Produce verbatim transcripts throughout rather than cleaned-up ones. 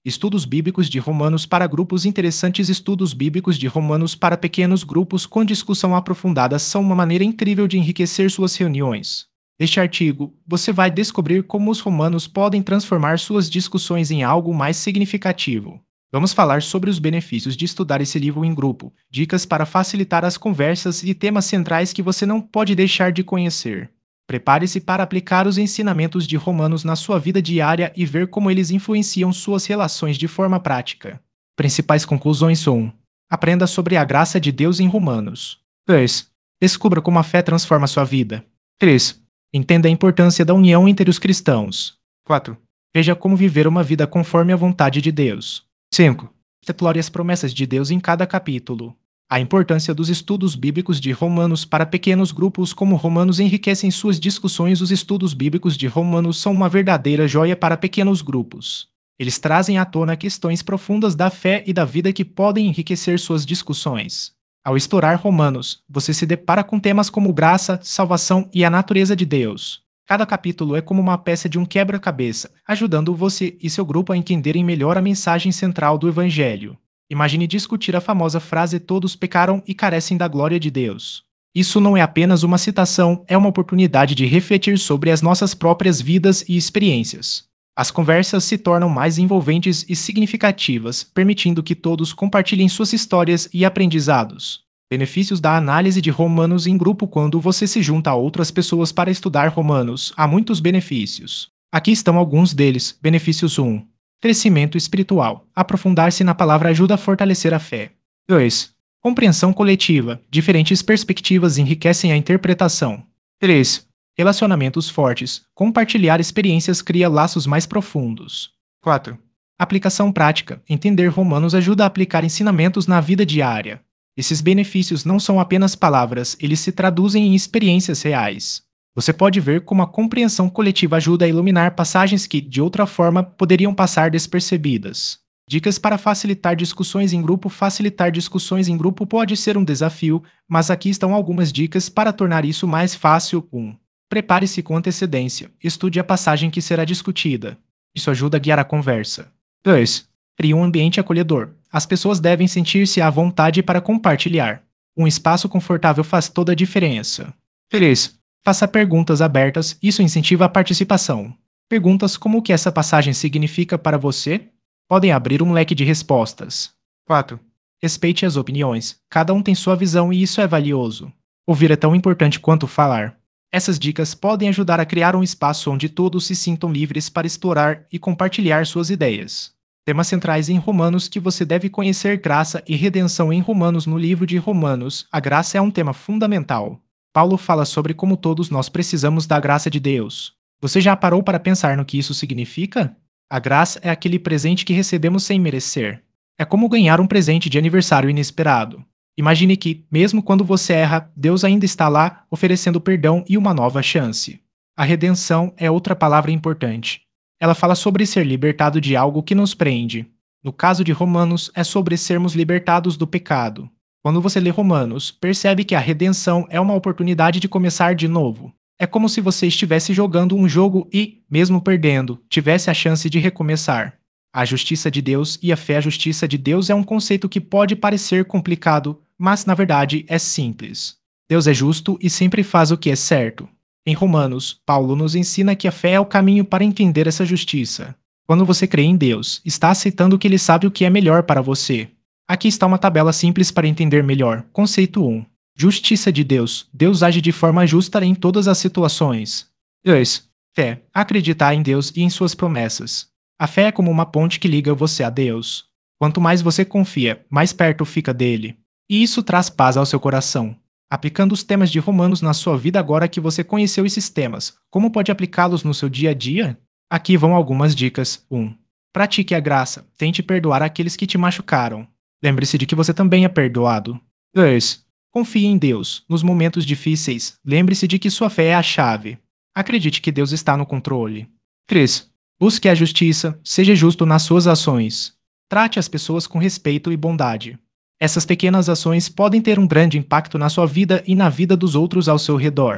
Estudos bíblicos de Romanos para grupos interessantes. Estudos bíblicos de Romanos para pequenos grupos com discussão aprofundada são uma maneira incrível de enriquecer suas reuniões. Neste artigo, você vai descobrir como os romanos podem transformar suas discussões em algo mais significativo. Vamos falar sobre os benefícios de estudar esse livro em grupo, dicas para facilitar as conversas e temas centrais que você não pode deixar de conhecer. Prepare-se para aplicar os ensinamentos de Romanos na sua vida diária e ver como eles influenciam suas relações de forma prática. Principais conclusões: um. Aprenda sobre a graça de Deus em Romanos. dois. Descubra como a fé transforma sua vida. três. Entenda a importância da união entre os cristãos. quatro. Veja como viver uma vida conforme a vontade de Deus. cinco. Explore as promessas de Deus em cada capítulo. A importância dos estudos bíblicos de Romanos para pequenos grupos. Como Romanos enriquecem suas discussões. Os estudos bíblicos de Romanos são uma verdadeira joia para pequenos grupos. Eles trazem à tona questões profundas da fé e da vida que podem enriquecer suas discussões. Ao explorar Romanos, você se depara com temas como graça, salvação e a natureza de Deus. Cada capítulo é como uma peça de um quebra-cabeça, ajudando você e seu grupo a entenderem melhor a mensagem central do Evangelho. Imagine discutir a famosa frase "todos pecaram e carecem da glória de Deus". Isso não é apenas uma citação, é uma oportunidade de refletir sobre as nossas próprias vidas e experiências. As conversas se tornam mais envolventes e significativas, permitindo que todos compartilhem suas histórias e aprendizados. Benefícios da análise de Romanos em grupo. Quando você se junta a outras pessoas para estudar Romanos, há muitos benefícios. Aqui estão alguns deles. Benefícios: um. Crescimento espiritual. Aprofundar-se na palavra ajuda a fortalecer a fé. dois. Compreensão coletiva. Diferentes perspectivas enriquecem a interpretação. três. Relacionamentos fortes. Compartilhar experiências cria laços mais profundos. quatro. Aplicação prática. Entender Romanos ajuda a aplicar ensinamentos na vida diária. Esses benefícios não são apenas palavras, eles se traduzem em experiências reais. Você pode ver como a compreensão coletiva ajuda a iluminar passagens que, de outra forma, poderiam passar despercebidas. Dicas para facilitar discussões em grupo. Facilitar discussões em grupo pode ser um desafio, mas aqui estão algumas dicas para tornar isso mais fácil. um. Prepare-se com antecedência. Estude a passagem que será discutida. Isso ajuda a guiar a conversa. dois. Crie um ambiente acolhedor. As pessoas devem sentir-se à vontade para compartilhar. Um espaço confortável faz toda a diferença. três. Faça perguntas abertas, isso incentiva a participação. Perguntas como o que essa passagem significa para você podem abrir um leque de respostas. quatro. Respeite as opiniões. Cada um tem sua visão e isso é valioso. Ouvir é tão importante quanto falar. Essas dicas podem ajudar a criar um espaço onde todos se sintam livres para explorar e compartilhar suas ideias. Temas centrais em Romanos que você deve conhecer. Graça e redenção em Romanos. No livro de Romanos, a graça é um tema fundamental. Paulo fala sobre como todos nós precisamos da graça de Deus. Você já parou para pensar no que isso significa? A graça é aquele presente que recebemos sem merecer. É como ganhar um presente de aniversário inesperado. Imagine que, mesmo quando você erra, Deus ainda está lá, oferecendo perdão e uma nova chance. A redenção é outra palavra importante. Ela fala sobre ser libertado de algo que nos prende. No caso de Romanos, é sobre sermos libertados do pecado. Quando você lê Romanos, percebe que a redenção é uma oportunidade de começar de novo. É como se você estivesse jogando um jogo e, mesmo perdendo, tivesse a chance de recomeçar. A justiça de Deus e a fé. A justiça de Deus é um conceito que pode parecer complicado, mas na verdade é simples. Deus é justo e sempre faz o que é certo. Em Romanos, Paulo nos ensina que a fé é o caminho para entender essa justiça. Quando você crê em Deus, está aceitando que Ele sabe o que é melhor para você. Aqui está uma tabela simples para entender melhor. Conceito um. Justiça de Deus. Deus age de forma justa em todas as situações. dois. Fé. Acreditar em Deus e em suas promessas. A fé é como uma ponte que liga você a Deus. Quanto mais você confia, mais perto fica dele. E isso traz paz ao seu coração. Aplicando os temas de Romanos na sua vida. Agora que você conheceu esses temas, como pode aplicá-los no seu dia a dia? Aqui vão algumas dicas. um. Pratique a graça. Tente perdoar aqueles que te machucaram. Lembre-se de que você também é perdoado. dois. Confie em Deus. Nos momentos difíceis, lembre-se de que sua fé é a chave. Acredite que Deus está no controle. três. Busque a justiça. Seja justo nas suas ações. Trate as pessoas com respeito e bondade. Essas pequenas ações podem ter um grande impacto na sua vida e na vida dos outros ao seu redor.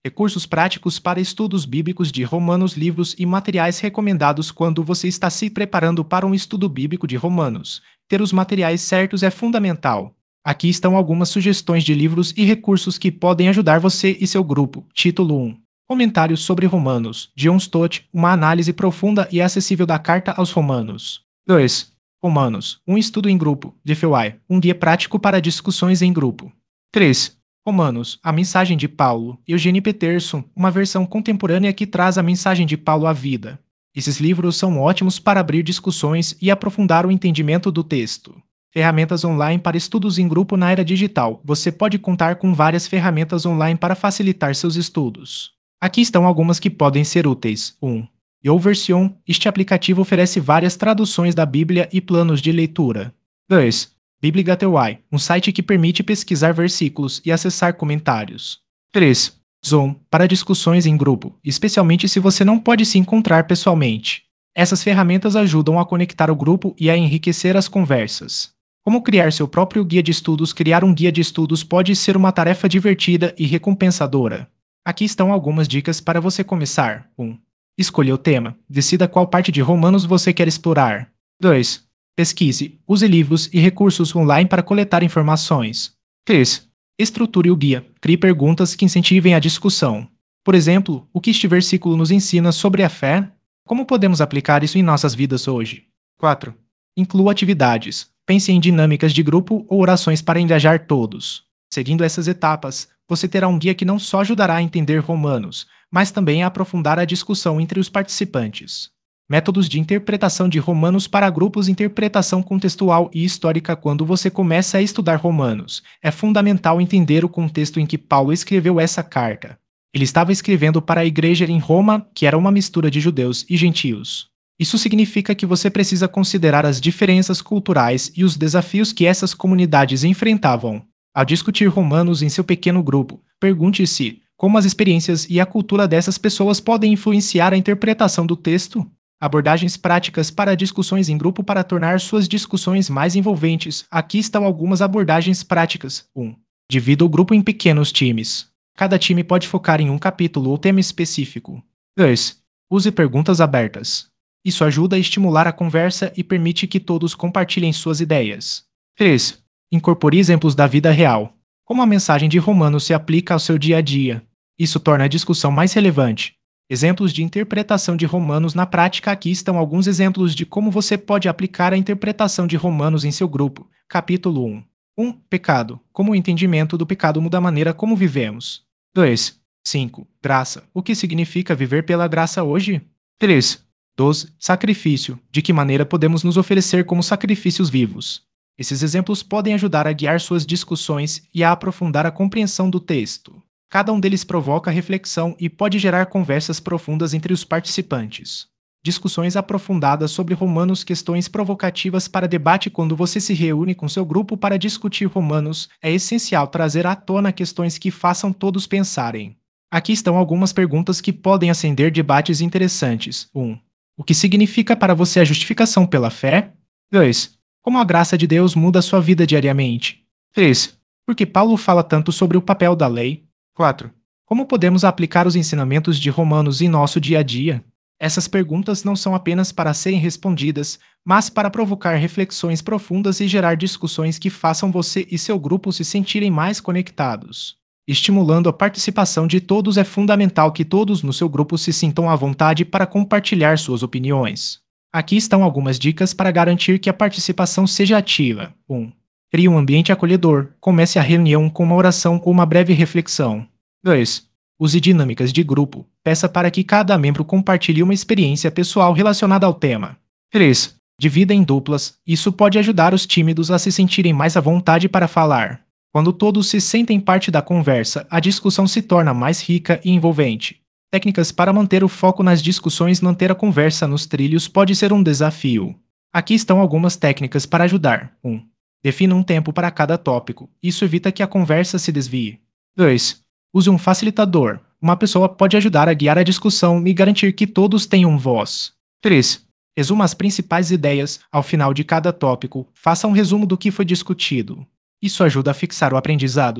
Recursos práticos para estudos bíblicos de Romanos, livros e materiais recomendados quando você está se preparando para um estudo bíblico de Romanos. Ter os materiais certos é fundamental. Aqui estão algumas sugestões de livros e recursos que podem ajudar você e seu grupo. Título um. Comentários sobre Romanos, John Stott, uma análise profunda e acessível da Carta aos Romanos. dois. Romanos, um estudo em grupo, de Fewai, um guia prático para discussões em grupo. três. Romanos, a mensagem de Paulo, Eugene Peterson, uma versão contemporânea que traz a mensagem de Paulo à vida. Esses livros são ótimos para abrir discussões e aprofundar o entendimento do texto. Ferramentas online para estudos em grupo na era digital. Você pode contar com várias ferramentas online para facilitar seus estudos. Aqui estão algumas que podem ser úteis. um. YouVersion. Este aplicativo oferece várias traduções da Bíblia e planos de leitura. dois. Bibligateway, um site que permite pesquisar versículos e acessar comentários. três. Zoom, para discussões em grupo, especialmente se você não pode se encontrar pessoalmente. Essas ferramentas ajudam a conectar o grupo e a enriquecer as conversas. Como criar seu próprio guia de estudos? Criar um guia de estudos pode ser uma tarefa divertida e recompensadora. Aqui estão algumas dicas para você começar. um. Escolha o tema. Decida qual parte de Romanos você quer explorar. dois. Pesquise. Use livros e recursos online para coletar informações. três. Estruture o guia. Crie perguntas que incentivem a discussão. Por exemplo, o que este versículo nos ensina sobre a fé? Como podemos aplicar isso em nossas vidas hoje? quatro. Inclua atividades. Pense em dinâmicas de grupo ou orações para engajar todos. Seguindo essas etapas, você terá um guia que não só ajudará a entender Romanos, mas também a aprofundar a discussão entre os participantes. Métodos de interpretação de Romanos para grupos. Interpretação contextual e histórica. Quando você começa a estudar Romanos, é fundamental entender o contexto em que Paulo escreveu essa carta. Ele estava escrevendo para a igreja em Roma, que era uma mistura de judeus e gentios. Isso significa que você precisa considerar as diferenças culturais e os desafios que essas comunidades enfrentavam. Ao discutir Romanos em seu pequeno grupo, pergunte-se como as experiências e a cultura dessas pessoas podem influenciar a interpretação do texto. Abordagens práticas para discussões em grupo. Para tornar suas discussões mais envolventes, aqui estão algumas abordagens práticas. um. Divida o grupo em pequenos times. Cada time pode focar em um capítulo ou tema específico. dois. Use perguntas abertas. Isso ajuda a estimular a conversa e permite que todos compartilhem suas ideias. três. Incorpore exemplos da vida real. Como a mensagem de Romanos se aplica ao seu dia a dia? Isso torna a discussão mais relevante. Exemplos de interpretação de Romanos na prática. Aqui estão alguns exemplos de como você pode aplicar a interpretação de Romanos em seu grupo. Capítulo um. um. Pecado. Como o entendimento do pecado muda a maneira como vivemos. dois. cinco. Graça. O que significa viver pela graça hoje? três. doze. Sacrifício. De que maneira podemos nos oferecer como sacrifícios vivos? Esses exemplos podem ajudar a guiar suas discussões e a aprofundar a compreensão do texto. Cada um deles provoca reflexão e pode gerar conversas profundas entre os participantes. Discussões aprofundadas sobre Romanos. Questões provocativas para debate. Quando você se reúne com seu grupo para discutir Romanos, é essencial trazer à tona questões que façam todos pensarem. Aqui estão algumas perguntas que podem acender debates interessantes. um. O que significa para você a justificação pela fé? dois. Como a graça de Deus muda a sua vida diariamente? três. Por que Paulo fala tanto sobre o papel da lei? quatro. Como podemos aplicar os ensinamentos de Romanos em nosso dia a dia? Essas perguntas não são apenas para serem respondidas, mas para provocar reflexões profundas e gerar discussões que façam você e seu grupo se sentirem mais conectados. Estimulando a participação de todos, é fundamental que todos no seu grupo se sintam à vontade para compartilhar suas opiniões. Aqui estão algumas dicas para garantir que a participação seja ativa. um. Crie um ambiente acolhedor. Comece a reunião com uma oração ou uma breve reflexão. dois. Use dinâmicas de grupo. Peça para que cada membro compartilhe uma experiência pessoal relacionada ao tema. três. Divida em duplas. Isso pode ajudar os tímidos a se sentirem mais à vontade para falar. Quando todos se sentem parte da conversa, a discussão se torna mais rica e envolvente. Técnicas para manter o foco nas discussões. Manter a conversa nos trilhos pode ser um desafio. Aqui estão algumas técnicas para ajudar. um. Defina um tempo para cada tópico. Isso evita que a conversa se desvie. dois. Use um facilitador. Uma pessoa pode ajudar a guiar a discussão e garantir que todos tenham voz. três. Resuma as principais ideias. Ao final de cada tópico, faça um resumo do que foi discutido. Isso ajuda a fixar o aprendizado.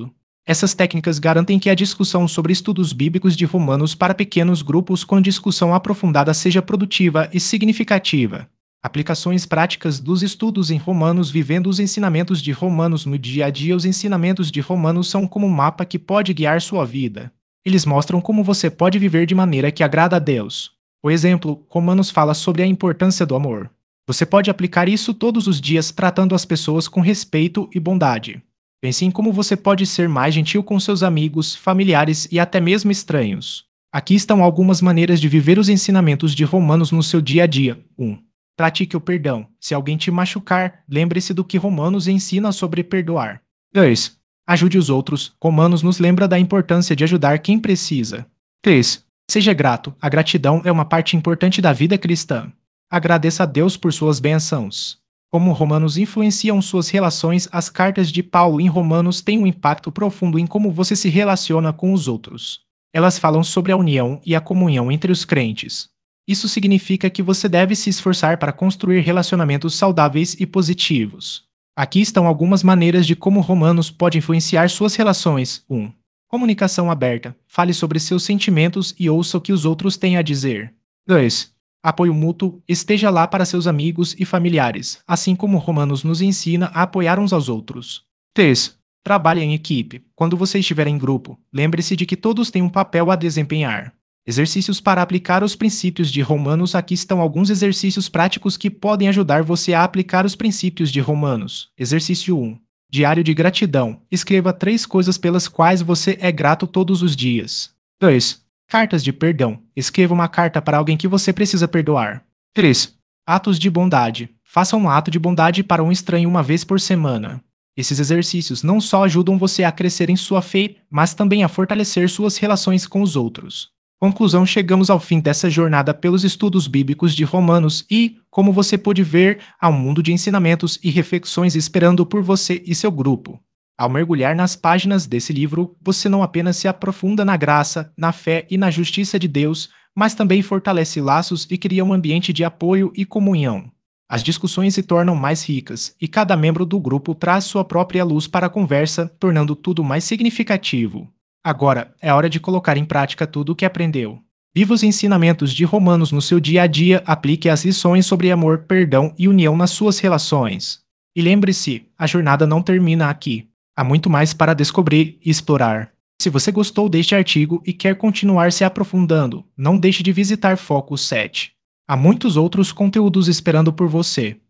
Essas técnicas garantem que a discussão sobre estudos bíblicos de Romanos para pequenos grupos com discussão aprofundada seja produtiva e significativa. Aplicações práticas dos estudos em Romanos. Vivendo os ensinamentos de Romanos no dia a dia. Os ensinamentos de Romanos são como um mapa que pode guiar sua vida. Eles mostram como você pode viver de maneira que agrada a Deus. Por exemplo, Romanos fala sobre a importância do amor. Você pode aplicar isso todos os dias tratando as pessoas com respeito e bondade. Pense em como você pode ser mais gentil com seus amigos, familiares e até mesmo estranhos. Aqui estão algumas maneiras de viver os ensinamentos de Romanos no seu dia a dia. um. Pratique o perdão. Se alguém te machucar, lembre-se do que Romanos ensina sobre perdoar. dois. Ajude os outros. Romanos nos lembra da importância de ajudar quem precisa. três. Seja grato. A gratidão é uma parte importante da vida cristã. Agradeça a Deus por suas bênçãos. Como Romanos influenciam suas relações. As cartas de Paulo em Romanos têm um impacto profundo em como você se relaciona com os outros. Elas falam sobre a união e a comunhão entre os crentes. Isso significa que você deve se esforçar para construir relacionamentos saudáveis e positivos. Aqui estão algumas maneiras de como Romanos pode influenciar suas relações. um. Comunicação aberta. Fale sobre seus sentimentos e ouça o que os outros têm a dizer. dois. Apoio mútuo. Esteja lá para seus amigos e familiares, assim como Romanos nos ensina a apoiar uns aos outros. três. Trabalhe em equipe. Quando você estiver em grupo, lembre-se de que todos têm um papel a desempenhar. Exercícios para aplicar os princípios de Romanos. Aqui estão alguns exercícios práticos que podem ajudar você a aplicar os princípios de Romanos. Exercício um. Diário de gratidão. Escreva três coisas pelas quais você é grato todos os dias. dois. Cartas de perdão. Escreva uma carta para alguém que você precisa perdoar. três. Atos de bondade. Faça um ato de bondade para um estranho uma vez por semana. Esses exercícios não só ajudam você a crescer em sua fé, mas também a fortalecer suas relações com os outros. Conclusão: chegamos ao fim dessa jornada pelos estudos bíblicos de Romanos e, como você pôde ver, há um mundo de ensinamentos e reflexões esperando por você e seu grupo. Ao mergulhar nas páginas desse livro, você não apenas se aprofunda na graça, na fé e na justiça de Deus, mas também fortalece laços e cria um ambiente de apoio e comunhão. As discussões se tornam mais ricas, e cada membro do grupo traz sua própria luz para a conversa, tornando tudo mais significativo. Agora, é hora de colocar em prática tudo o que aprendeu. Viva os ensinamentos de Romanos no seu dia a dia, aplique as lições sobre amor, perdão e união nas suas relações. E lembre-se, a jornada não termina aqui. Há muito mais para descobrir e explorar. Se você gostou deste artigo e quer continuar se aprofundando, não deixe de visitar Focus sete. Há muitos outros conteúdos esperando por você.